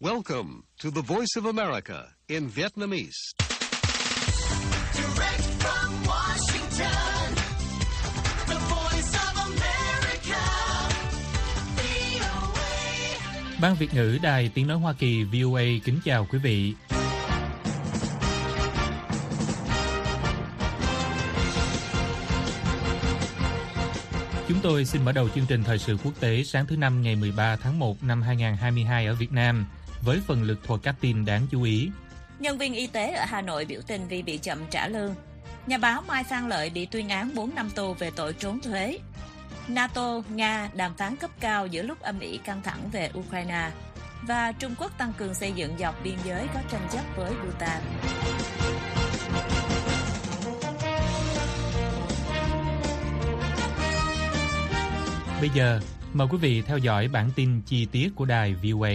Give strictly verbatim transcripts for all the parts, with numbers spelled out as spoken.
Welcome to the Voice of America in Vietnamese. Direct from Washington, the Voice of America, vê o a. Ban Việt ngữ Đài Tiếng nói Hoa Kỳ vê o a kính chào quý vị. Chúng tôi xin mở đầu chương trình thời sự quốc tế sáng thứ Năm ngày mười ba tháng một năm hai nghìn không trăm hai mươi hai ở Việt Nam với phần lược thuộc các tin đáng chú ý. Nhân viên y tế ở Hà Nội biểu tình vì bị chậm trả lương. Nhà báo Mai Phan Lợi bị tuyên án bốn năm tù về tội trốn thuế. NATO, Nga đàm phán cấp cao giữa lúc âm ỉ căng thẳng về Ukraine. Và Trung Quốc tăng cường xây dựng dọc biên giới có tranh chấp với Bhutan. Bây giờ, mời quý vị theo dõi bản tin chi tiết của đài vê o a.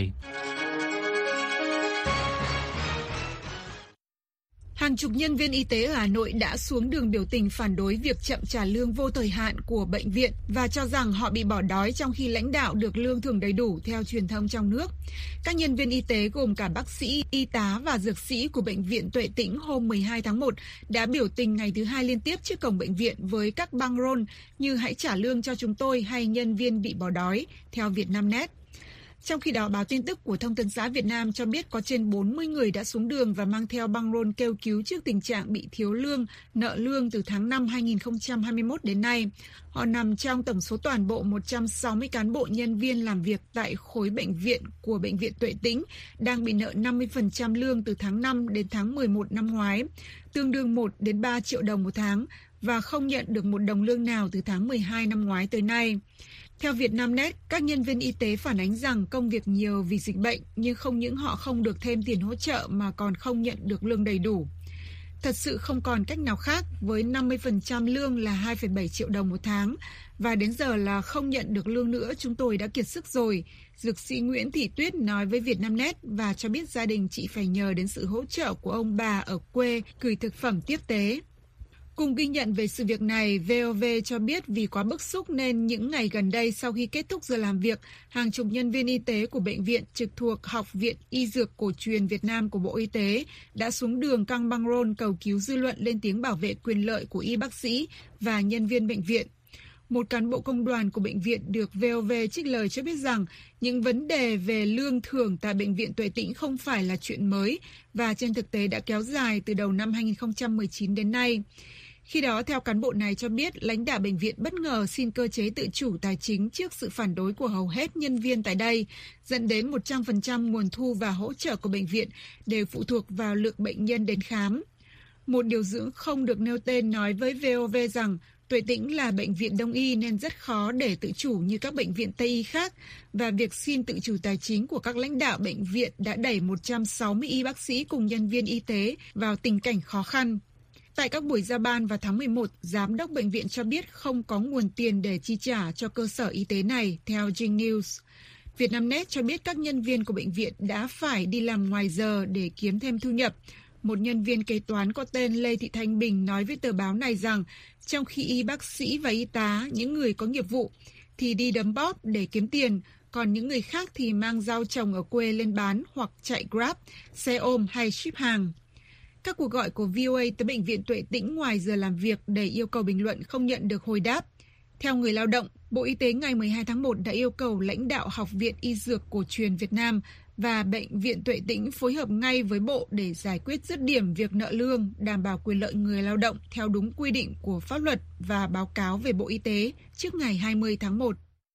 Hàng chục nhân viên y tế ở Hà Nội đã xuống đường biểu tình phản đối việc chậm trả lương vô thời hạn của bệnh viện và cho rằng họ bị bỏ đói trong khi lãnh đạo được lương thưởng đầy đủ theo truyền thông trong nước. Các nhân viên y tế gồm cả bác sĩ, y tá và dược sĩ của Bệnh viện Tuệ Tĩnh hôm mười hai tháng một đã biểu tình ngày thứ hai liên tiếp trước cổng bệnh viện với các băng rôn như hãy trả lương cho chúng tôi hay nhân viên bị bỏ đói, theo Vietnamnet. Trong khi đó, báo tin tức của Thông tấn xã Việt Nam cho biết có trên bốn mươi người đã xuống đường và mang theo băng rôn kêu cứu trước tình trạng bị thiếu lương, nợ lương từ tháng năm năm hai nghìn không trăm hai mươi mốt đến nay. Họ nằm trong tổng số toàn bộ một trăm sáu mươi cán bộ nhân viên làm việc tại khối bệnh viện của Bệnh viện Tuệ Tĩnh đang bị nợ năm mươi phần trăm lương từ tháng năm đến tháng mười một năm ngoái, tương đương một đến ba triệu đồng một tháng và không nhận được một đồng lương nào từ tháng mười hai năm ngoái tới nay. Theo Vietnamnet, các nhân viên y tế phản ánh rằng công việc nhiều vì dịch bệnh, nhưng không những họ không được thêm tiền hỗ trợ mà còn không nhận được lương đầy đủ. Thật sự không còn cách nào khác, với năm mươi phần trăm lương là hai phẩy bảy triệu đồng một tháng, và đến giờ là không nhận được lương nữa, chúng tôi đã kiệt sức rồi. Dược sĩ Nguyễn Thị Tuyết nói với Vietnamnet và cho biết gia đình chị phải nhờ đến sự hỗ trợ của ông bà ở quê gửi thực phẩm tiếp tế. Cùng ghi nhận về sự việc này, vê o vê cho biết vì quá bức xúc nên những ngày gần đây sau khi kết thúc giờ làm việc, hàng chục nhân viên y tế của bệnh viện trực thuộc Học viện Y Dược Cổ truyền Việt Nam của Bộ Y tế đã xuống đường căng băng rôn cầu cứu dư luận lên tiếng bảo vệ quyền lợi của y bác sĩ và nhân viên bệnh viện. Một cán bộ công đoàn của bệnh viện được vê o vê trích lời cho biết rằng những vấn đề về lương thưởng tại Bệnh viện Tuệ Tĩnh không phải là chuyện mới và trên thực tế đã kéo dài từ đầu năm hai nghìn không trăm mười chín đến nay. Khi đó, theo cán bộ này cho biết, lãnh đạo bệnh viện bất ngờ xin cơ chế tự chủ tài chính trước sự phản đối của hầu hết nhân viên tại đây, dẫn đến một trăm phần trăm nguồn thu và hỗ trợ của bệnh viện đều phụ thuộc vào lượng bệnh nhân đến khám. Một điều dưỡng không được nêu tên nói với vê o vê rằng Tuệ Tĩnh là bệnh viện đông y nên rất khó để tự chủ như các bệnh viện Tây y khác, và việc xin tự chủ tài chính của các lãnh đạo bệnh viện đã đẩy một trăm sáu mươi y bác sĩ cùng nhân viên y tế vào tình cảnh khó khăn. Tại các buổi giao ban vào tháng mười một, Giám đốc bệnh viện cho biết không có nguồn tiền để chi trả cho cơ sở y tế này, theo Jing News. Vietnamnet cho biết các nhân viên của bệnh viện đã phải đi làm ngoài giờ để kiếm thêm thu nhập. Một nhân viên kế toán có tên Lê Thị Thanh Bình nói với tờ báo này rằng trong khi y bác sĩ và y tá, những người có nghiệp vụ, thì đi đấm bóp để kiếm tiền, còn những người khác thì mang rau trồng ở quê lên bán hoặc chạy Grab, xe ôm hay ship hàng. Các cuộc gọi của vê o a tới Bệnh viện Tuệ Tĩnh ngoài giờ làm việc để yêu cầu bình luận không nhận được hồi đáp. Theo người lao động, Bộ Y tế ngày mười hai tháng một đã yêu cầu lãnh đạo Học viện Y Dược Cổ truyền Việt Nam và Bệnh viện Tuệ Tĩnh phối hợp ngay với Bộ để giải quyết dứt điểm việc nợ lương, đảm bảo quyền lợi người lao động theo đúng quy định của pháp luật và báo cáo về Bộ Y tế trước ngày hai mươi tháng một.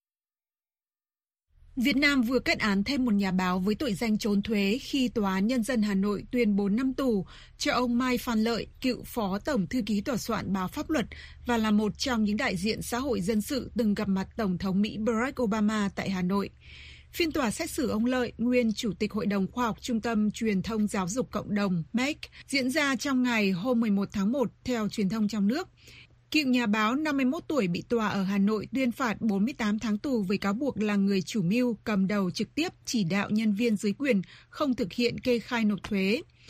Việt Nam vừa kết án thêm một nhà báo với tội danh trốn thuế khi Tòa án Nhân dân Hà Nội tuyên bốn năm tù cho ông Mai Phan Lợi, cựu Phó Tổng Thư ký Tòa soạn Báo Pháp luật và là một trong những đại diện xã hội dân sự từng gặp mặt Tổng thống Mỹ Barack Obama tại Hà Nội. Phiên tòa xét xử ông Lợi, nguyên Chủ tịch Hội đồng Khoa học Trung tâm Truyền thông Giáo dục Cộng đồng M E C, diễn ra trong ngày hôm mười một tháng một theo truyền thông trong nước. Cựu nhà báo năm mươi mốt tuổi bị tòa ở Hà Nội tuyên phạt bốn mươi tám tháng tù với cáo buộc là người chủ mưu, cầm đầu trực tiếp chỉ đạo nhân viên dưới quyền không thực hiện kê khai nộp thuế.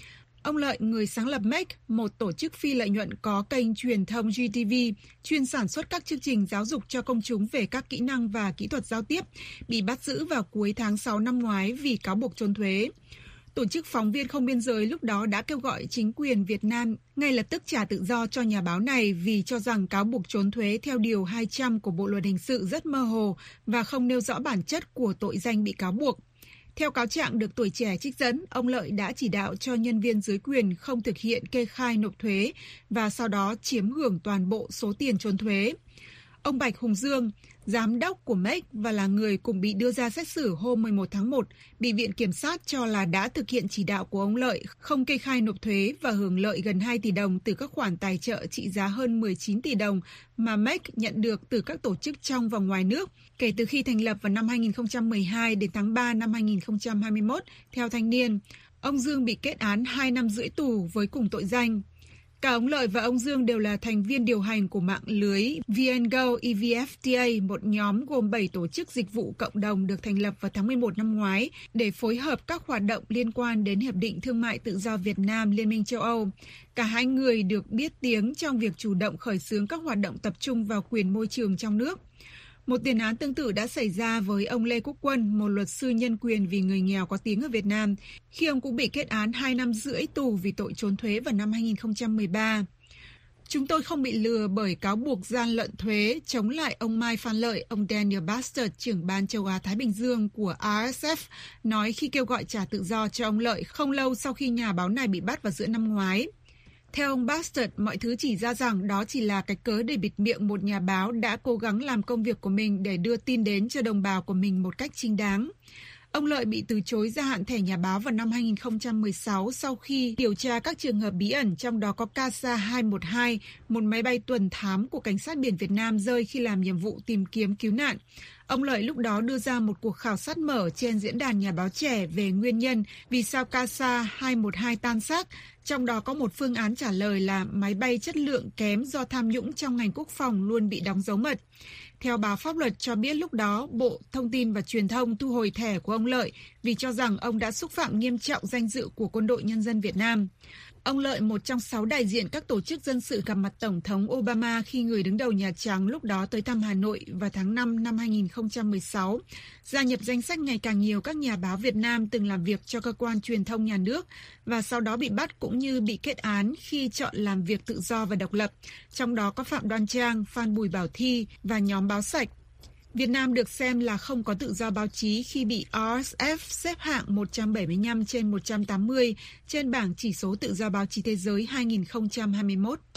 Ông Lợi, người sáng lập Make, một tổ chức phi lợi nhuận có kênh truyền thông giê tê vê, chuyên sản xuất các chương trình giáo dục cho công chúng về các kỹ năng và kỹ thuật giao tiếp, bị bắt giữ vào cuối tháng sáu năm ngoái vì cáo buộc trốn thuế. Tổ chức Phóng viên Không Biên giới lúc đó đã kêu gọi chính quyền Việt Nam ngay lập tức trả tự do cho nhà báo này vì cho rằng cáo buộc trốn thuế theo Điều hai trăm của Bộ Luật Hình sự rất mơ hồ và không nêu rõ bản chất của tội danh bị cáo buộc. Theo cáo trạng được Tuổi Trẻ trích dẫn, ông Lợi đã chỉ đạo cho nhân viên dưới quyền không thực hiện kê khai nộp thuế và sau đó chiếm hưởng toàn bộ số tiền trốn thuế. Ông Bạch Hùng Dương, giám đốc của Make và là người cùng bị đưa ra xét xử hôm mười một tháng một, bị Viện Kiểm sát cho là đã thực hiện chỉ đạo của ông Lợi không kê khai nộp thuế và hưởng lợi gần hai tỷ đồng từ các khoản tài trợ trị giá hơn mười chín tỷ đồng mà Make nhận được từ các tổ chức trong và ngoài nước kể từ khi thành lập vào năm hai nghìn không trăm mười hai đến tháng ba năm hai nghìn không trăm hai mươi mốt, theo Thanh niên. Ông Dương bị kết án hai năm rưỡi tù với cùng tội danh. Cả ông Lợi và ông Dương đều là thành viên điều hành của mạng lưới vê en Go e vê ép tê a, một nhóm gồm bảy tổ chức dịch vụ cộng đồng được thành lập vào tháng mười một năm ngoái để phối hợp các hoạt động liên quan đến Hiệp định Thương mại Tự do Việt Nam Liên minh châu Âu. Cả hai người được biết tiếng trong việc chủ động khởi xướng các hoạt động tập trung vào quyền môi trường trong nước. Một tiền án tương tự đã xảy ra với ông Lê Quốc Quân, một luật sư nhân quyền vì người nghèo có tiếng ở Việt Nam, khi ông cũng bị kết án hai năm rưỡi tù vì tội trốn thuế vào năm hai nghìn không trăm mười ba. Chúng tôi không bị lừa bởi cáo buộc gian lận thuế, chống lại ông Mai Phan Lợi, ông Daniel Bastard, trưởng ban châu Á-Thái Bình Dương của rờ ét ép, nói khi kêu gọi trả tự do cho ông Lợi không lâu sau khi nhà báo này bị bắt vào giữa năm ngoái. Theo ông Bastard, mọi thứ chỉ ra rằng đó chỉ là cái cớ để bịt miệng một nhà báo đã cố gắng làm công việc của mình để đưa tin đến cho đồng bào của mình một cách chính đáng. Ông Lợi bị từ chối gia hạn thẻ nhà báo vào năm hai nghìn không trăm mười sáu sau khi điều tra các trường hợp bí ẩn, trong đó có Casa hai một hai, một máy bay tuần thám của Cảnh sát biển Việt Nam rơi khi làm nhiệm vụ tìm kiếm cứu nạn. Ông Lợi lúc đó đưa ra một cuộc khảo sát mở trên diễn đàn nhà báo trẻ về nguyên nhân vì sao Casa hai một hai tan xác, trong đó có một phương án trả lời là máy bay chất lượng kém do tham nhũng trong ngành quốc phòng luôn bị đóng dấu mật. Theo báo Pháp Luật cho biết lúc đó, Bộ Thông tin và Truyền thông thu hồi thẻ của ông Lợi vì cho rằng ông đã xúc phạm nghiêm trọng danh dự của Quân đội Nhân dân Việt Nam. Ông Lợi, một trong sáu đại diện các tổ chức dân sự gặp mặt Tổng thống Obama khi người đứng đầu Nhà Trắng lúc đó tới thăm Hà Nội vào tháng năm năm hai nghìn không trăm mười sáu, gia nhập danh sách ngày càng nhiều các nhà báo Việt Nam từng làm việc cho cơ quan truyền thông nhà nước và sau đó bị bắt cũng như bị kết án khi chọn làm việc tự do và độc lập, trong đó có Phạm Đoan Trang, Phan Bùi Bảo Thi và nhóm Báo Sạch. Việt Nam được xem là không có tự do báo chí khi bị rờ ét ép xếp hạng một trăm bảy mươi lăm trên một trăm tám mươi trên bảng chỉ số tự do báo chí thế giới hai nghìn không trăm hai mươi mốt.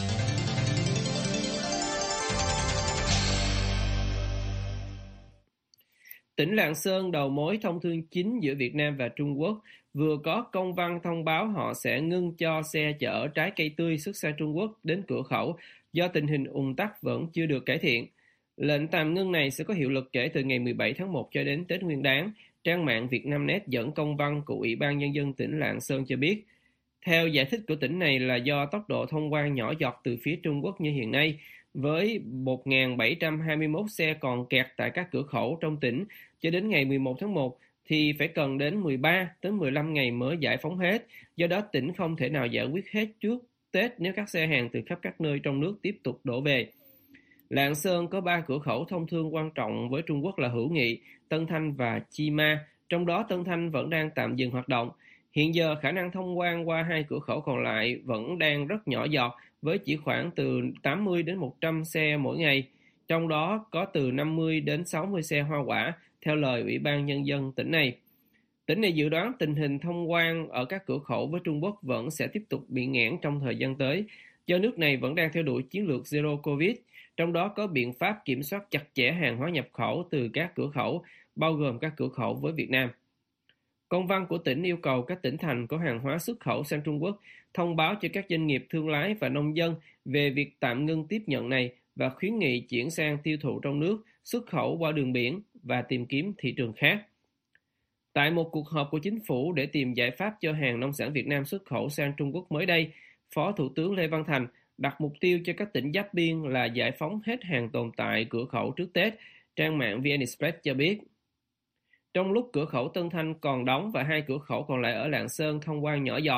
Tỉnh Lạng Sơn, đầu mối thông thương chính giữa Việt Nam và Trung Quốc, vừa có công văn thông báo họ sẽ ngưng cho xe chở trái cây tươi xuất sang Trung Quốc đến cửa khẩu do tình hình ùn tắc vẫn chưa được cải thiện. Lệnh tạm ngưng này sẽ có hiệu lực kể từ ngày mười bảy tháng một cho đến Tết Nguyên đán. Trang mạng Vietnamnet dẫn công văn của Ủy ban Nhân dân tỉnh Lạng Sơn cho biết. Theo giải thích của tỉnh này là do tốc độ thông quan nhỏ giọt từ phía Trung Quốc như hiện nay, với một nghìn bảy trăm hai mươi mốt xe còn kẹt tại các cửa khẩu trong tỉnh cho đến ngày mười một tháng một thì phải cần đến mười ba đến mười lăm ngày mới giải phóng hết. Do đó tỉnh không thể nào giải quyết hết trước Tết nếu các xe hàng từ khắp các nơi trong nước tiếp tục đổ về. Lạng Sơn có ba cửa khẩu thông thương quan trọng với Trung Quốc là Hữu Nghị, Tân Thanh và Chi Ma, trong đó Tân Thanh vẫn đang tạm dừng hoạt động. Hiện giờ khả năng thông quan qua hai cửa khẩu còn lại vẫn đang rất nhỏ giọt với chỉ khoảng từ tám mươi đến một trăm xe mỗi ngày, trong đó có từ năm mươi đến sáu mươi xe hoa quả, theo lời Ủy ban Nhân dân tỉnh này. Tỉnh này dự đoán tình hình thông quan ở các cửa khẩu với Trung Quốc vẫn sẽ tiếp tục bị nghẽn trong thời gian tới, do nước này vẫn đang theo đuổi chiến lược Zero Covid, trong đó có biện pháp kiểm soát chặt chẽ hàng hóa nhập khẩu từ các cửa khẩu, bao gồm các cửa khẩu với Việt Nam. Công văn của tỉnh yêu cầu các tỉnh thành có hàng hóa xuất khẩu sang Trung Quốc thông báo cho các doanh nghiệp thương lái và nông dân về việc tạm ngưng tiếp nhận này và khuyến nghị chuyển sang tiêu thụ trong nước, xuất khẩu qua đường biển và tìm kiếm thị trường khác. Tại một cuộc họp của chính phủ để tìm giải pháp cho hàng nông sản Việt Nam xuất khẩu sang Trung Quốc mới đây, Phó Thủ tướng Lê Văn Thành đặt mục tiêu cho các tỉnh giáp biên là giải phóng hết hàng tồn tại cửa khẩu trước Tết, trang mạng vê en Express cho biết. Trong lúc cửa khẩu Tân Thanh còn đóng và hai cửa khẩu còn lại ở Lạng Sơn thông quan nhỏ giọt,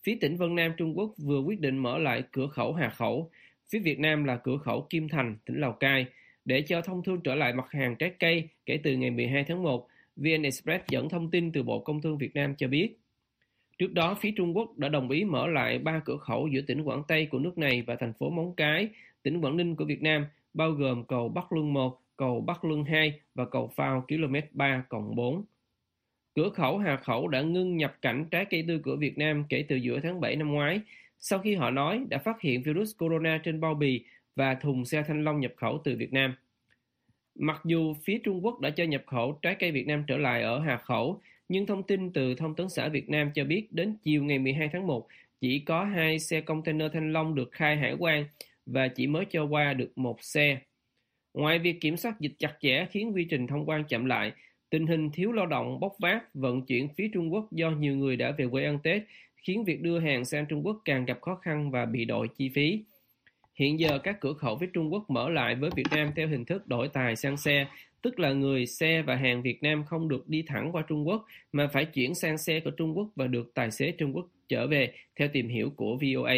Phía tỉnh Vân Nam Trung Quốc vừa quyết định mở lại cửa khẩu Hà Khẩu, phía Việt Nam là cửa khẩu Kim Thành, tỉnh Lào Cai, để cho thông thương trở lại mặt hàng trái cây kể từ ngày mười hai tháng một, vê en Express dẫn thông tin từ Bộ Công Thương Việt Nam cho biết. Trước đó, phía Trung Quốc đã đồng ý mở lại ba cửa khẩu giữa tỉnh Quảng Tây của nước này và thành phố Móng Cái, tỉnh Quảng Ninh của Việt Nam, bao gồm cầu Bắc Luân một, cầu Bắc Luân hai và cầu phao km ba cộng bốn. Cửa khẩu Hà Khẩu đã ngưng nhập cảnh trái cây tươi của Việt Nam kể từ giữa tháng bảy năm ngoái, sau khi họ nói đã phát hiện virus corona trên bao bì và thùng xe thanh long nhập khẩu từ Việt Nam. Mặc dù phía Trung Quốc đã cho nhập khẩu trái cây Việt Nam trở lại ở Hà Khẩu, nhưng thông tin từ Thông tấn xã Việt Nam cho biết đến chiều ngày mười hai tháng một, chỉ có hai xe container thanh long được khai hải quan và chỉ mới cho qua được một xe. Ngoài việc kiểm soát dịch chặt chẽ khiến quy trình thông quan chậm lại, tình hình thiếu lao động bốc vác vận chuyển phía Trung Quốc do nhiều người đã về quê ăn Tết khiến việc đưa hàng sang Trung Quốc càng gặp khó khăn và bị đội chi phí. Hiện giờ các cửa khẩu phía Trung Quốc mở lại với Việt Nam theo hình thức đổi tài sang xe, tức là người, xe và hàng Việt Nam không được đi thẳng qua Trung Quốc mà phải chuyển sang xe của Trung Quốc và được tài xế Trung Quốc trở về, theo tìm hiểu của vê o a.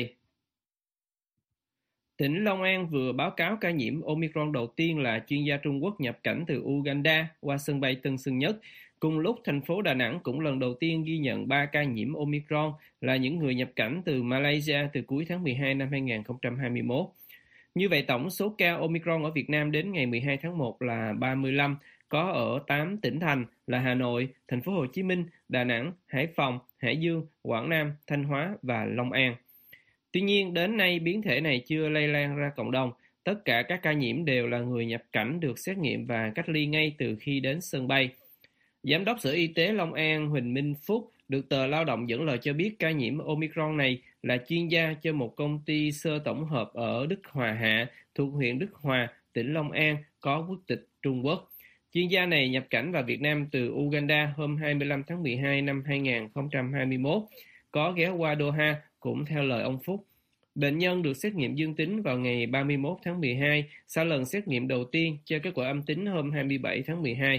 Tỉnh Long An vừa báo cáo ca nhiễm Omicron đầu tiên là chuyên gia Trung Quốc nhập cảnh từ Uganda qua sân bay Tân Sơn Nhất. Cùng lúc, thành phố Đà Nẵng cũng lần đầu tiên ghi nhận ba ca nhiễm Omicron là những người nhập cảnh từ Malaysia từ cuối tháng mười hai năm hai nghìn không trăm hai mươi mốt. Như vậy, tổng số ca Omicron ở Việt Nam đến ngày mười hai tháng một là ba mươi lăm, có ở tám tỉnh thành là Hà Nội, Thành phố Hồ Chí Minh, Đà Nẵng, Hải Phòng, Hải Dương, Quảng Nam, Thanh Hóa và Long An. Tuy nhiên, đến nay biến thể này chưa lây lan ra cộng đồng. Tất cả các ca nhiễm đều là người nhập cảnh được xét nghiệm và cách ly ngay từ khi đến sân bay. Giám đốc Sở Y tế Long An Huỳnh Minh Phúc được tờ Lao động dẫn lời cho biết ca nhiễm Omicron này là chuyên gia cho một công ty sơ tổng hợp ở Đức Hòa Hạ thuộc huyện Đức Hòa, tỉnh Long An có quốc tịch Trung Quốc. Chuyên gia này nhập cảnh vào Việt Nam từ Uganda hôm hai mươi lăm tháng mười hai năm hai nghìn không trăm hai mươi mốt, có ghé qua Doha cũng theo lời ông Phúc. Bệnh nhân được xét nghiệm dương tính vào ngày ba mươi mốt tháng mười hai sau lần xét nghiệm đầu tiên cho kết quả âm tính hôm hai mươi bảy tháng mười hai.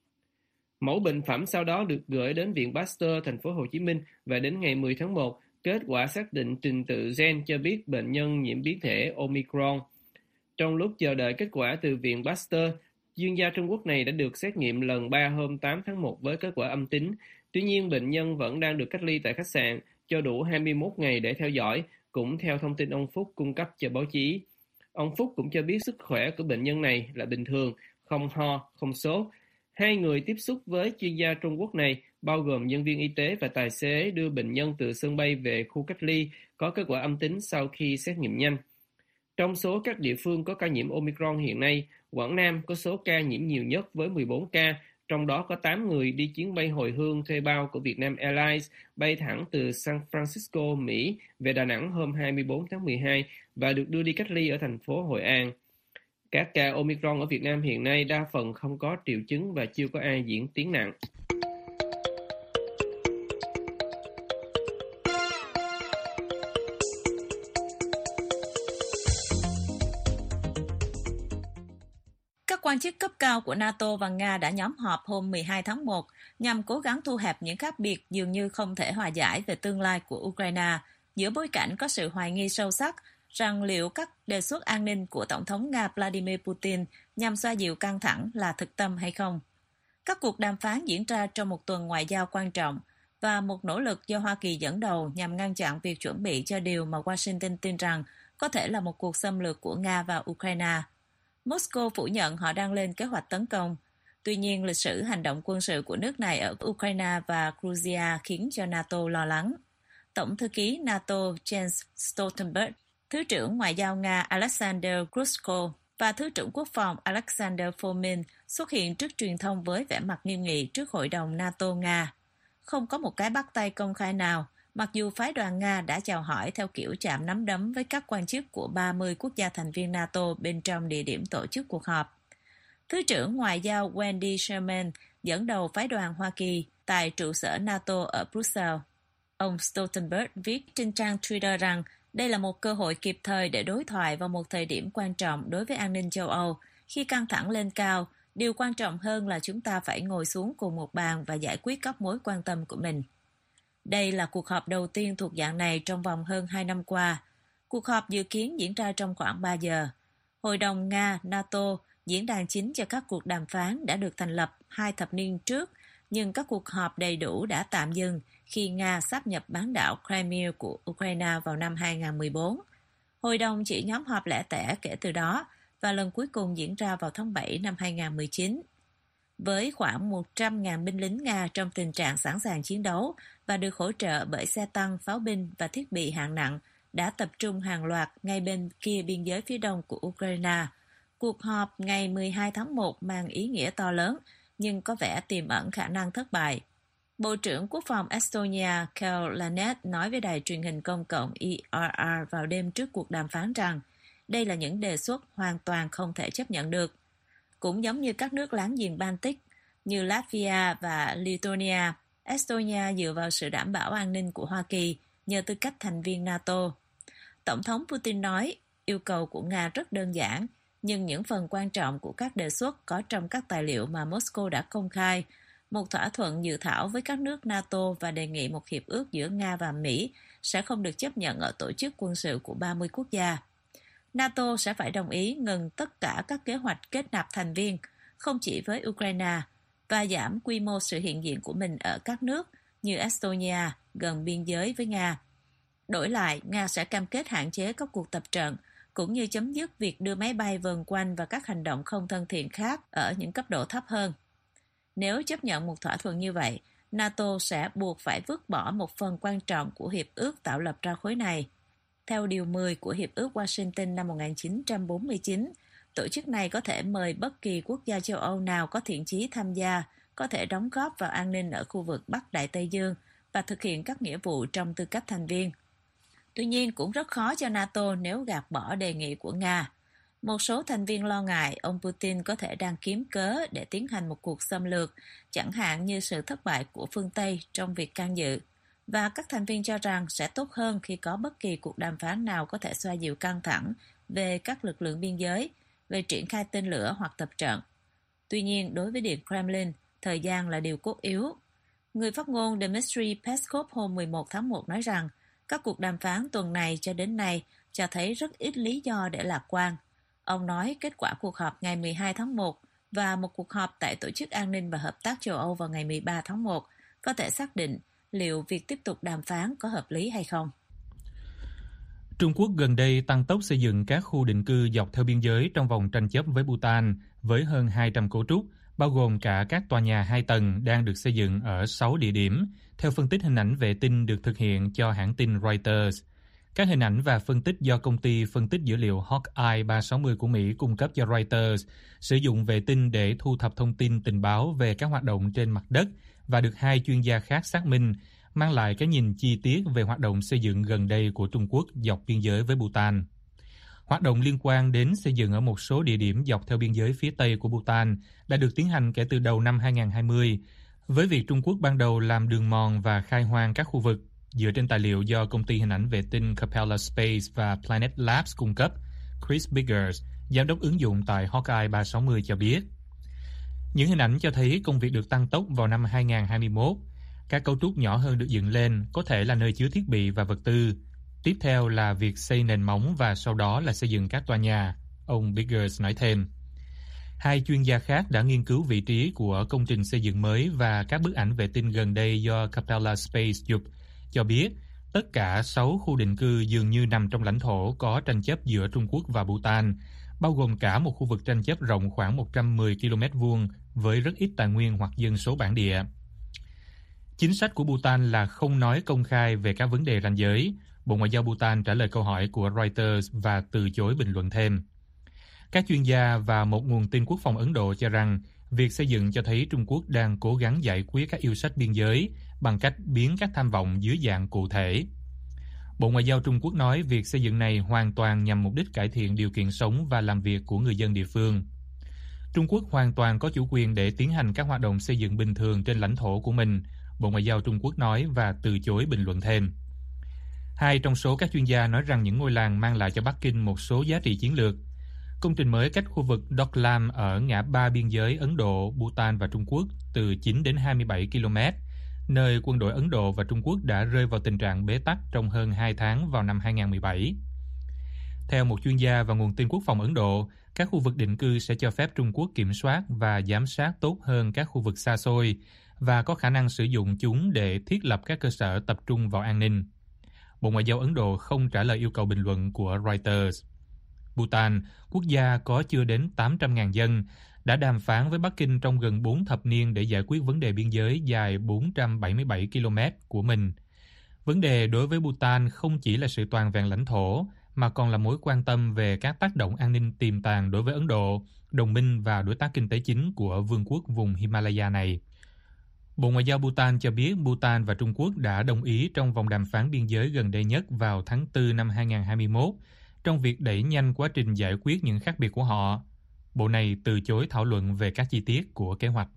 Mẫu bệnh phẩm sau đó được gửi đến Viện Pasteur Thành phố Hồ Chí Minh và đến ngày mười tháng một, kết quả xác định trình tự gen cho biết bệnh nhân nhiễm biến thể Omicron. Trong lúc chờ đợi kết quả từ Viện Pasteur, chuyên gia Trung Quốc này đã được xét nghiệm lần ba hôm tám tháng một với kết quả âm tính. Tuy nhiên, bệnh nhân vẫn đang được cách ly tại khách sạn cho đủ hai mươi mốt ngày để theo dõi, cũng theo thông tin ông Phúc cung cấp cho báo chí. Ông Phúc cũng cho biết sức khỏe của bệnh nhân này là bình thường, không ho, không sốt. Hai người tiếp xúc với chuyên gia Trung Quốc này, bao gồm nhân viên y tế và tài xế đưa bệnh nhân từ sân bay về khu cách ly, có kết quả âm tính sau khi xét nghiệm nhanh. Trong số các địa phương có ca nhiễm Omicron hiện nay, Quảng Nam có số ca nhiễm nhiều nhất với mười bốn ca, trong đó có tám người đi chuyến bay hồi hương thuê bao của Vietnam Airlines bay thẳng từ San Francisco, Mỹ về Đà Nẵng hôm hai mươi bốn tháng mười hai và được đưa đi cách ly ở thành phố Hội An. Các ca Omicron ở Việt Nam hiện nay đa phần không có triệu chứng và chưa có ai diễn tiến nặng. Các quan chức cấp cao của NATO và Nga đã nhóm họp hôm mười hai tháng một nhằm cố gắng thu hẹp những khác biệt dường như không thể hòa giải về tương lai của Ukraine, giữa bối cảnh có sự hoài nghi sâu sắc rằng liệu các đề xuất an ninh của Tổng thống Nga Vladimir Putin nhằm xoa dịu căng thẳng là thực tâm hay không. Các cuộc đàm phán diễn ra trong một tuần ngoại giao quan trọng và một nỗ lực do Hoa Kỳ dẫn đầu nhằm ngăn chặn việc chuẩn bị cho điều mà Washington tin rằng có thể là một cuộc xâm lược của Nga vào Ukraine. Moscow phủ nhận họ đang lên kế hoạch tấn công. Tuy nhiên, lịch sử hành động quân sự của nước này ở Ukraine và Georgia khiến cho NATO lo lắng. Tổng thư ký NATO Jens Stoltenberg, Thứ trưởng Ngoại giao Nga Alexander Grushko và Thứ trưởng Quốc phòng Alexander Fomin xuất hiện trước truyền thông với vẻ mặt nghiêm nghị trước Hội đồng NATO-Nga. Không có một cái bắt tay công khai nào, mặc dù phái đoàn Nga đã chào hỏi theo kiểu chạm nắm đấm với các quan chức của ba mươi quốc gia thành viên NATO bên trong địa điểm tổ chức cuộc họp. Thứ trưởng Ngoại giao Wendy Sherman dẫn đầu phái đoàn Hoa Kỳ tại trụ sở NATO ở Brussels. Ông Stoltenberg viết trên trang Twitter rằng đây là một cơ hội kịp thời để đối thoại vào một thời điểm quan trọng đối với an ninh châu Âu. Khi căng thẳng lên cao, điều quan trọng hơn là chúng ta phải ngồi xuống cùng một bàn và giải quyết các mối quan tâm của mình. Đây là cuộc họp đầu tiên thuộc dạng này trong vòng hơn hai năm qua. Cuộc họp dự kiến diễn ra trong khoảng ba giờ. Hội đồng Nga-NATO, diễn đàn chính cho các cuộc đàm phán, đã được thành lập hai thập niên trước, nhưng các cuộc họp đầy đủ đã tạm dừng khi Nga sáp nhập bán đảo Crimea của Ukraine vào năm hai không một bốn. Hội đồng chỉ nhóm họp lẻ tẻ kể từ đó, và lần cuối cùng diễn ra vào tháng bảy năm hai không một chín. Với khoảng một trăm nghìn binh lính Nga trong tình trạng sẵn sàng chiến đấu và được hỗ trợ bởi xe tăng, pháo binh và thiết bị hạng nặng, đã tập trung hàng loạt ngay bên kia biên giới phía đông của Ukraine. Cuộc họp ngày mười hai tháng một mang ý nghĩa to lớn, nhưng có vẻ tiềm ẩn khả năng thất bại. Bộ trưởng Quốc phòng Estonia Kyle Lanet nói với đài truyền hình công cộng E R R vào đêm trước cuộc đàm phán rằng đây là những đề xuất hoàn toàn không thể chấp nhận được. Cũng giống như các nước láng giềng Baltic như Latvia và Lithuania, Estonia dựa vào sự đảm bảo an ninh của Hoa Kỳ nhờ tư cách thành viên NATO. Tổng thống Putin nói yêu cầu của Nga rất đơn giản, nhưng những phần quan trọng của các đề xuất có trong các tài liệu mà Moscow đã công khai, một thỏa thuận dự thảo với các nước NATO và đề nghị một hiệp ước giữa Nga và Mỹ sẽ không được chấp nhận ở tổ chức quân sự của ba mươi quốc gia. NATO sẽ phải đồng ý ngừng tất cả các kế hoạch kết nạp thành viên, không chỉ với Ukraine, và giảm quy mô sự hiện diện của mình ở các nước như Estonia gần biên giới với Nga. Đổi lại, Nga sẽ cam kết hạn chế các cuộc tập trận, cũng như chấm dứt việc đưa máy bay vần quanh và các hành động không thân thiện khác ở những cấp độ thấp hơn. Nếu chấp nhận một thỏa thuận như vậy, NATO sẽ buộc phải vứt bỏ một phần quan trọng của Hiệp ước tạo lập ra khối này. Theo Điều mười của Hiệp ước Washington năm một nghìn chín trăm bốn mươi chín, tổ chức này có thể mời bất kỳ quốc gia châu Âu nào có thiện chí tham gia, có thể đóng góp vào an ninh ở khu vực Bắc Đại Tây Dương và thực hiện các nghĩa vụ trong tư cách thành viên. Tuy nhiên, cũng rất khó cho NATO nếu gạt bỏ đề nghị của Nga. Một số thành viên lo ngại ông Putin có thể đang kiếm cớ để tiến hành một cuộc xâm lược, chẳng hạn như sự thất bại của phương Tây trong việc can dự. Và các thành viên cho rằng sẽ tốt hơn khi có bất kỳ cuộc đàm phán nào có thể xoa dịu căng thẳng về các lực lượng biên giới, về triển khai tên lửa hoặc tập trận. Tuy nhiên, đối với Điện Kremlin, thời gian là điều cốt yếu. Người phát ngôn Dmitry Peskov hôm mười một tháng một nói rằng các cuộc đàm phán tuần này cho đến nay cho thấy rất ít lý do để lạc quan. Ông nói kết quả cuộc họp ngày mười hai tháng một và một cuộc họp tại Tổ chức An ninh và Hợp tác châu Âu vào ngày mười ba tháng một có thể xác định liệu việc tiếp tục đàm phán có hợp lý hay không. Trung Quốc gần đây tăng tốc xây dựng các khu định cư dọc theo biên giới trong vòng tranh chấp với Bhutan với hơn hai trăm cấu trúc, bao gồm cả các tòa nhà hai tầng đang được xây dựng ở sáu địa điểm, theo phân tích hình ảnh vệ tinh được thực hiện cho hãng tin Reuters. Các hình ảnh và phân tích do công ty phân tích dữ liệu Hawkeye ba sáu không của Mỹ cung cấp cho Reuters sử dụng vệ tinh để thu thập thông tin tình báo về các hoạt động trên mặt đất và được hai chuyên gia khác xác minh, mang lại cái nhìn chi tiết về hoạt động xây dựng gần đây của Trung Quốc dọc biên giới với Bhutan. Hoạt động liên quan đến xây dựng ở một số địa điểm dọc theo biên giới phía Tây của Bhutan đã được tiến hành kể từ đầu năm hai không hai không, với việc Trung Quốc ban đầu làm đường mòn và khai hoang các khu vực. Dựa trên tài liệu do công ty hình ảnh vệ tinh Capella Space và Planet Labs cung cấp, Chris Biggers, giám đốc ứng dụng tại Hawkeye ba sáu không cho biết. Những hình ảnh cho thấy công việc được tăng tốc vào năm hai không hai mốt. Các cấu trúc nhỏ hơn được dựng lên, có thể là nơi chứa thiết bị và vật tư. Tiếp theo là việc xây nền móng và sau đó là xây dựng các tòa nhà, ông Biggers nói thêm. Hai chuyên gia khác đã nghiên cứu vị trí của công trình xây dựng mới và các bức ảnh vệ tinh gần đây do Capella Space chụp, cho biết tất cả sáu khu định cư dường như nằm trong lãnh thổ có tranh chấp giữa Trung Quốc và Bhutan, bao gồm cả một khu vực tranh chấp rộng khoảng một trăm mười ki lô mét vuông với rất ít tài nguyên hoặc dân số bản địa. Chính sách của Bhutan là không nói công khai về các vấn đề ranh giới. Bộ Ngoại giao Bhutan trả lời câu hỏi của Reuters và từ chối bình luận thêm. Các chuyên gia và một nguồn tin quốc phòng Ấn Độ cho rằng việc xây dựng cho thấy Trung Quốc đang cố gắng giải quyết các yêu sách biên giới bằng cách biến các tham vọng dưới dạng cụ thể. Bộ Ngoại giao Trung Quốc nói việc xây dựng này hoàn toàn nhằm mục đích cải thiện điều kiện sống và làm việc của người dân địa phương. Trung Quốc hoàn toàn có chủ quyền để tiến hành các hoạt động xây dựng bình thường trên lãnh thổ của mình, Bộ Ngoại giao Trung Quốc nói và từ chối bình luận thêm. Hai trong số các chuyên gia nói rằng những ngôi làng mang lại cho Bắc Kinh một số giá trị chiến lược. Công trình mới cách khu vực Doklam ở ngã ba biên giới Ấn Độ, Bhutan và Trung Quốc từ chín đến hai mươi bảy ki lô mét, nơi quân đội Ấn Độ và Trung Quốc đã rơi vào tình trạng bế tắc trong hơn hai tháng vào năm hai không một bảy. Theo một chuyên gia và nguồn tin quốc phòng Ấn Độ, các khu vực định cư sẽ cho phép Trung Quốc kiểm soát và giám sát tốt hơn các khu vực xa xôi và có khả năng sử dụng chúng để thiết lập các cơ sở tập trung vào an ninh. Bộ Ngoại giao Ấn Độ không trả lời yêu cầu bình luận của Reuters. Bhutan, quốc gia có chưa đến tám trăm nghìn dân, đã đàm phán với Bắc Kinh trong gần bốn thập niên để giải quyết vấn đề biên giới dài bốn trăm bảy mươi bảy ki lô mét của mình. Vấn đề đối với Bhutan không chỉ là sự toàn vẹn lãnh thổ, mà còn là mối quan tâm về các tác động an ninh tiềm tàng đối với Ấn Độ, đồng minh và đối tác kinh tế chính của vương quốc vùng Himalaya này. Bộ Ngoại giao Bhutan cho biết Bhutan và Trung Quốc đã đồng ý trong vòng đàm phán biên giới gần đây nhất vào tháng tư năm hai không hai mốt trong việc đẩy nhanh quá trình giải quyết những khác biệt của họ. Bộ này từ chối thảo luận về các chi tiết của kế hoạch.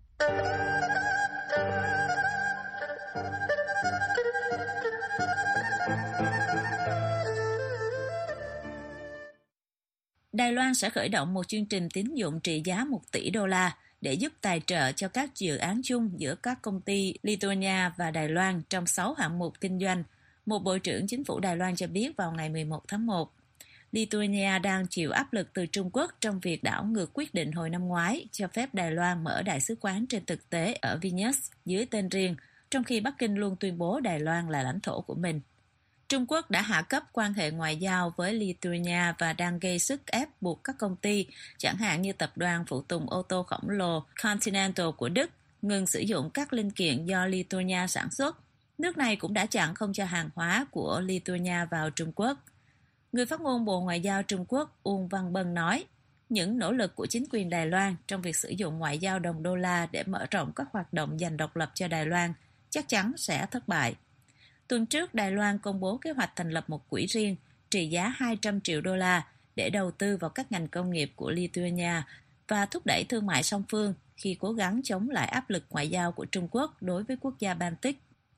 Đài Loan sẽ khởi động một chương trình tín dụng trị giá một tỷ đô la để giúp tài trợ cho các dự án chung giữa các công ty Lithuania và Đài Loan trong sáu hạng mục kinh doanh, một bộ trưởng chính phủ Đài Loan cho biết vào ngày mười một tháng một. Lithuania đang chịu áp lực từ Trung Quốc trong việc đảo ngược quyết định hồi năm ngoái cho phép Đài Loan mở đại sứ quán trên thực tế ở Vilnius dưới tên riêng, trong khi Bắc Kinh luôn tuyên bố Đài Loan là lãnh thổ của mình. Trung Quốc đã hạ cấp quan hệ ngoại giao với Lithuania và đang gây sức ép buộc các công ty, chẳng hạn như tập đoàn phụ tùng ô tô khổng lồ Continental của Đức, ngừng sử dụng các linh kiện do Lithuania sản xuất. Nước này cũng đã chặn không cho hàng hóa của Lithuania vào Trung Quốc. Người phát ngôn Bộ Ngoại giao Trung Quốc Uông Văn Bân nói, những nỗ lực của chính quyền Đài Loan trong việc sử dụng ngoại giao đồng đô la để mở rộng các hoạt động giành độc lập cho Đài Loan chắc chắn sẽ thất bại. Tuần trước, Đài Loan công bố kế hoạch thành lập một quỹ riêng trị giá hai trăm triệu đô la để đầu tư vào các ngành công nghiệp của Lithuania và thúc đẩy thương mại song phương khi cố gắng chống lại áp lực ngoại giao của Trung Quốc đối với quốc gia Baltic.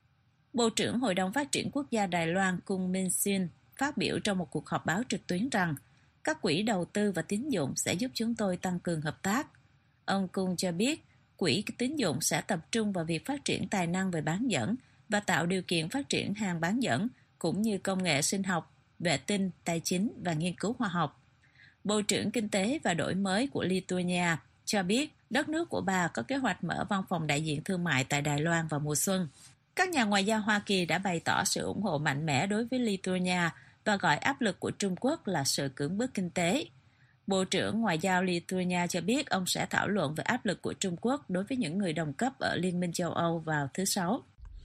Bộ trưởng Hội đồng Phát triển Quốc gia Đài Loan Kung Min Sin phát biểu trong một cuộc họp báo trực tuyến rằng các quỹ đầu tư và tín dụng sẽ giúp chúng tôi tăng cường hợp tác. Ông Kung cho biết quỹ tín dụng sẽ tập trung vào việc phát triển tài năng về bán dẫn và tạo điều kiện phát triển hàng bán dẫn, cũng như công nghệ sinh học, vệ tinh, tài chính và nghiên cứu khoa học. Bộ trưởng Kinh tế và Đổi mới của Lithuania cho biết đất nước của bà có kế hoạch mở văn phòng đại diện thương mại tại Đài Loan vào mùa xuân. Các nhà ngoại giao Hoa Kỳ đã bày tỏ sự ủng hộ mạnh mẽ đối với Lithuania và gọi áp lực của Trung Quốc là sự cưỡng bức kinh tế. Bộ trưởng Ngoại giao Lithuania cho biết ông sẽ thảo luận về áp lực của Trung Quốc đối với những người đồng cấp ở Liên minh châu Âu vào thứ Sáu.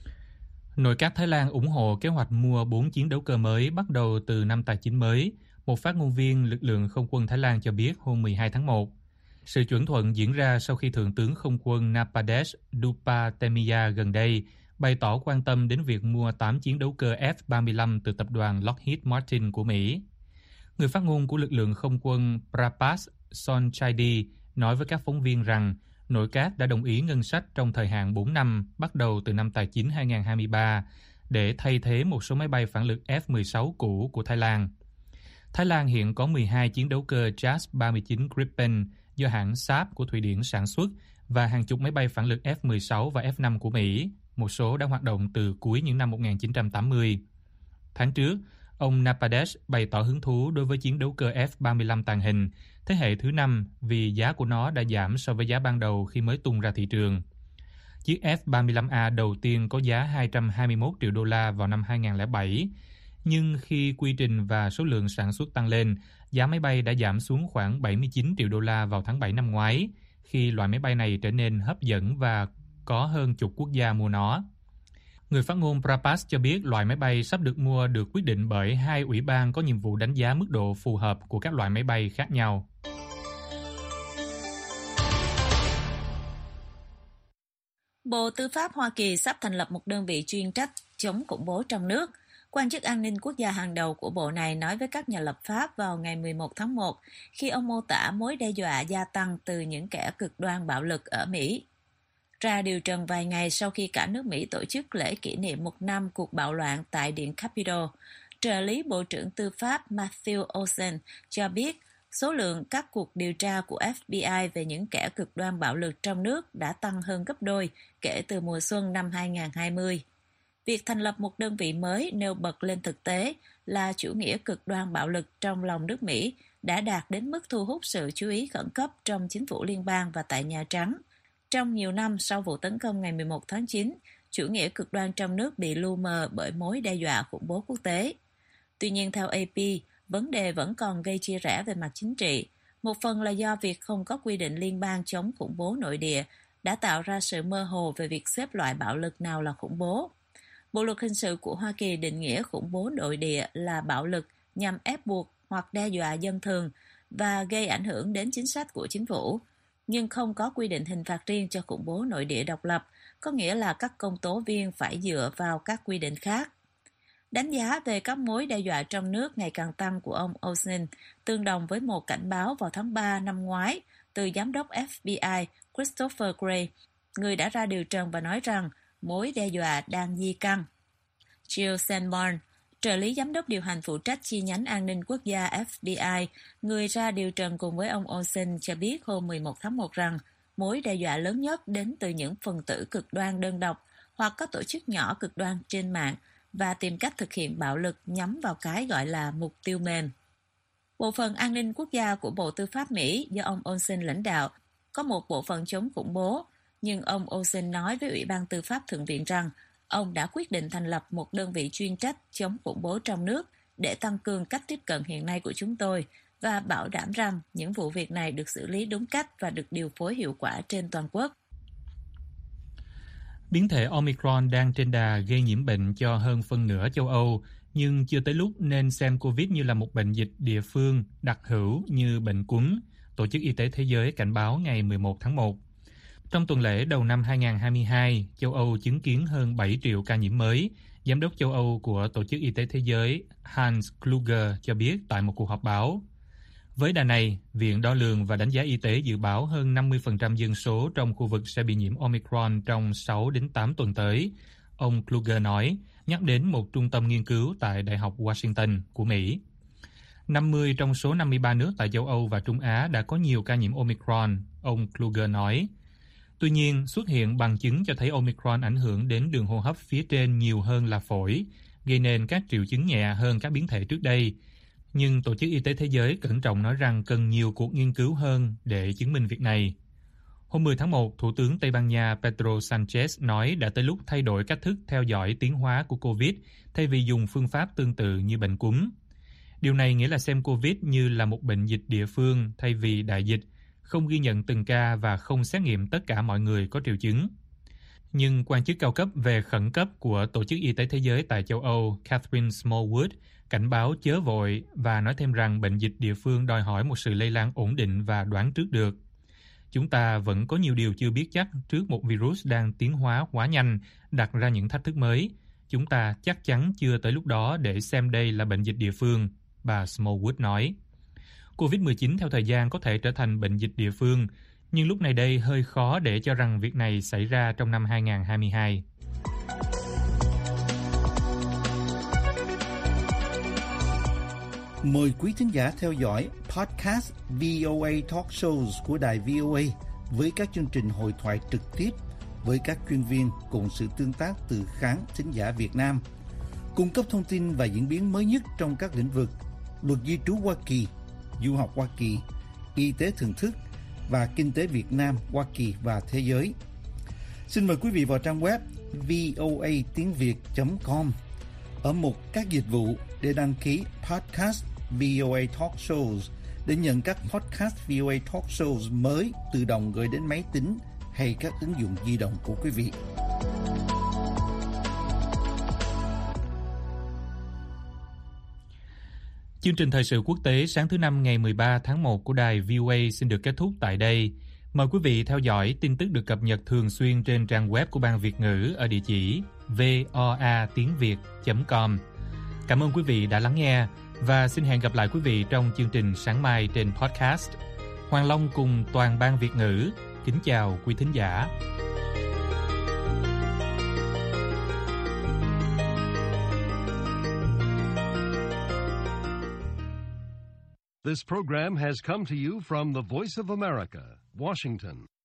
Nội các Thái Lan ủng hộ kế hoạch mua bốn chiến đấu cơ mới bắt đầu từ năm tài chính mới, một phát ngôn viên lực lượng không quân Thái Lan cho biết hôm mười hai tháng một. Sự chuẩn thuận diễn ra sau khi Thượng tướng không quân Napadesh Dupatemiya gần đây bày tỏ quan tâm đến việc mua tám chiến đấu cơ F ba mươi lăm từ tập đoàn Lockheed Martin của Mỹ. Người phát ngôn của lực lượng không quân Prapas Sonchaidi nói với các phóng viên rằng nội các đã đồng ý ngân sách trong thời hạn bốn năm bắt đầu từ năm tài chính hai không hai ba để thay thế một số máy bay phản lực F mười sáu cũ của Thái Lan. Thái Lan hiện có mười hai chiến đấu cơ J A S ba mươi chín Gripen do hãng Saab của Thụy Điển sản xuất và hàng chục máy bay phản lực F mười sáu và F năm của Mỹ, một số đã hoạt động từ cuối những năm một nghìn chín trăm tám mươi. Tháng trước, ông Napadesh bày tỏ hứng thú đối với chiến đấu cơ F ba mươi lăm tàng hình, thế hệ thứ năm vì giá của nó đã giảm so với giá ban đầu khi mới tung ra thị trường. Chiếc F ba mươi lăm A đầu tiên có giá hai trăm hai mươi mốt triệu đô la vào năm hai không không bảy, nhưng khi quy trình và số lượng sản xuất tăng lên, giá máy bay đã giảm xuống khoảng bảy mươi chín triệu đô la vào tháng bảy năm ngoái, khi loại máy bay này trở nên hấp dẫn và có hơn chục quốc gia mua nó. Người phát ngôn Prapas cho biết loại máy bay sắp được mua được quyết định bởi hai ủy ban có nhiệm vụ đánh giá mức độ phù hợp của các loại máy bay khác nhau. Bộ Tư pháp Hoa Kỳ sắp thành lập một đơn vị chuyên trách chống khủng bố trong nước. Quan chức an ninh quốc gia hàng đầu của bộ này nói với các nhà lập pháp vào ngày mười một tháng một khi ông mô tả mối đe dọa gia tăng từ những kẻ cực đoan bạo lực ở Mỹ. Ra điều trần vài ngày sau khi cả nước Mỹ tổ chức lễ kỷ niệm một năm cuộc bạo loạn tại Điện Capitol, trợ lý Bộ trưởng Tư pháp Matthew Olsen cho biết Số lượng các cuộc điều tra của F B I về những kẻ cực đoan bạo lực trong nước đã tăng hơn gấp đôi kể từ mùa xuân năm hai không hai không. Việc thành lập một đơn vị mới nêu bật lên thực tế là chủ nghĩa cực đoan bạo lực trong lòng nước Mỹ đã đạt đến mức thu hút sự chú ý khẩn cấp trong chính phủ liên bang và tại Nhà Trắng. Trong nhiều năm sau vụ tấn công ngày mười một tháng chín, chủ nghĩa cực đoan trong nước bị lu mờ bởi mối đe dọa khủng bố quốc tế. Tuy nhiên, theo A P, vấn đề vẫn còn gây chia rẽ về mặt chính trị. Một phần là do việc không có quy định liên bang chống khủng bố nội địa đã tạo ra sự mơ hồ về việc xếp loại bạo lực nào là khủng bố. Bộ luật hình sự của Hoa Kỳ định nghĩa khủng bố nội địa là bạo lực nhằm ép buộc hoặc đe dọa dân thường và gây ảnh hưởng đến chính sách của chính phủ, nhưng không có quy định hình phạt riêng cho khủng bố nội địa độc lập, có nghĩa là các công tố viên phải dựa vào các quy định khác. Đánh giá về các mối đe dọa trong nước ngày càng tăng của ông Olsen tương đồng với một cảnh báo vào tháng ba năm ngoái từ giám đốc F B I Christopher Wray, người đã ra điều trần và nói rằng mối đe dọa đang di căn. Jill Sanborn, trợ lý giám đốc điều hành phụ trách chi nhánh an ninh quốc gia F B I, người ra điều trần cùng với ông Olsen, cho biết hôm mười một tháng một rằng mối đe dọa lớn nhất đến từ những phần tử cực đoan đơn độc hoặc các tổ chức nhỏ cực đoan trên mạng và tìm cách thực hiện bạo lực nhắm vào cái gọi là mục tiêu mềm. Bộ phận an ninh quốc gia của Bộ Tư pháp Mỹ do ông Olsen lãnh đạo có một bộ phận chống khủng bố, nhưng ông Olsen nói với Ủy ban Tư pháp Thượng viện rằng ông đã quyết định thành lập một đơn vị chuyên trách chống khủng bố trong nước để tăng cường cách tiếp cận hiện nay của chúng tôi và bảo đảm rằng những vụ việc này được xử lý đúng cách và được điều phối hiệu quả trên toàn quốc. Biến thể Omicron đang trên đà gây nhiễm bệnh cho hơn phân nửa châu Âu, nhưng chưa tới lúc nên xem Covid như là một bệnh dịch địa phương đặc hữu như bệnh cúm, Tổ chức Y tế Thế giới cảnh báo ngày mười một tháng một. Trong tuần lễ đầu năm hai không hai hai, châu Âu chứng kiến hơn bảy triệu ca nhiễm mới. Giám đốc châu Âu của Tổ chức Y tế Thế giới Hans Kluge cho biết tại một cuộc họp báo. Với đà này, Viện Đo lường và Đánh giá Y tế dự báo hơn năm mươi phần trăm dân số trong khu vực sẽ bị nhiễm Omicron trong sáu đến tám tuần tới. Ông Kluge nói, nhắc đến một trung tâm nghiên cứu tại Đại học Washington của Mỹ. năm mươi trong số năm mươi ba nước tại châu Âu và Trung Á đã có nhiều ca nhiễm Omicron, ông Kluge nói. Tuy nhiên, xuất hiện bằng chứng cho thấy Omicron ảnh hưởng đến đường hô hấp phía trên nhiều hơn là phổi, gây nên các triệu chứng nhẹ hơn các biến thể trước đây. Nhưng Tổ chức Y tế Thế giới cẩn trọng nói rằng cần nhiều cuộc nghiên cứu hơn để chứng minh việc này. Hôm mười tháng một, Thủ tướng Tây Ban Nha Pedro Sánchez nói đã tới lúc thay đổi cách thức theo dõi tiến hóa của Covid thay vì dùng phương pháp tương tự như bệnh cúm. Điều này nghĩa là xem Covid như là một bệnh dịch địa phương thay vì đại dịch, không ghi nhận từng ca và không xét nghiệm tất cả mọi người có triệu chứng. Nhưng quan chức cao cấp về khẩn cấp của Tổ chức Y tế Thế giới tại châu Âu Catherine Smallwood cảnh báo chớ vội và nói thêm rằng bệnh dịch địa phương đòi hỏi một sự lây lan ổn định và đoán trước được. Chúng ta vẫn có nhiều điều chưa biết chắc trước một virus đang tiến hóa quá nhanh, đặt ra những thách thức mới. Chúng ta chắc chắn chưa tới lúc đó để xem đây là bệnh dịch địa phương, bà Smallwood nói. Covid mười chín theo thời gian có thể trở thành bệnh dịch địa phương, nhưng lúc này đây hơi khó để cho rằng việc này xảy ra trong năm hai không hai hai. Mời quý thính giả theo dõi podcast vê o a Talk Shows của đài vê o a với các chương trình hội thoại trực tiếp với các chuyên viên cùng sự tương tác từ khán thính giả Việt Nam, cung cấp thông tin và diễn biến mới nhất trong các lĩnh vực luật di trú Hoa Kỳ, du học Hoa Kỳ, y tế thường thức và kinh tế Việt Nam, Hoa Kỳ và thế giới. Xin mời quý vị vào trang web voa tiếng việt chấm com ở mục các dịch vụ để đăng ký podcast vê o a Talk Shows để nhận các podcast vê o a Talk Shows mới tự động gửi đến máy tính hay các ứng dụng di động của quý vị. Chương trình thời sự quốc tế sáng thứ Năm ngày mười ba tháng một của đài vê o a xin được kết thúc tại đây. Mời quý vị theo dõi tin tức được cập nhật thường xuyên trên trang web của Ban Việt ngữ ở địa chỉ voa tiếng việt chấm com. Cảm ơn quý vị đã lắng nghe và xin hẹn gặp lại quý vị trong chương trình sáng mai trên podcast. Hoàng Long cùng toàn Ban Việt ngữ kính chào quý thính giả. This program has come to you from the Voice of America, Washington.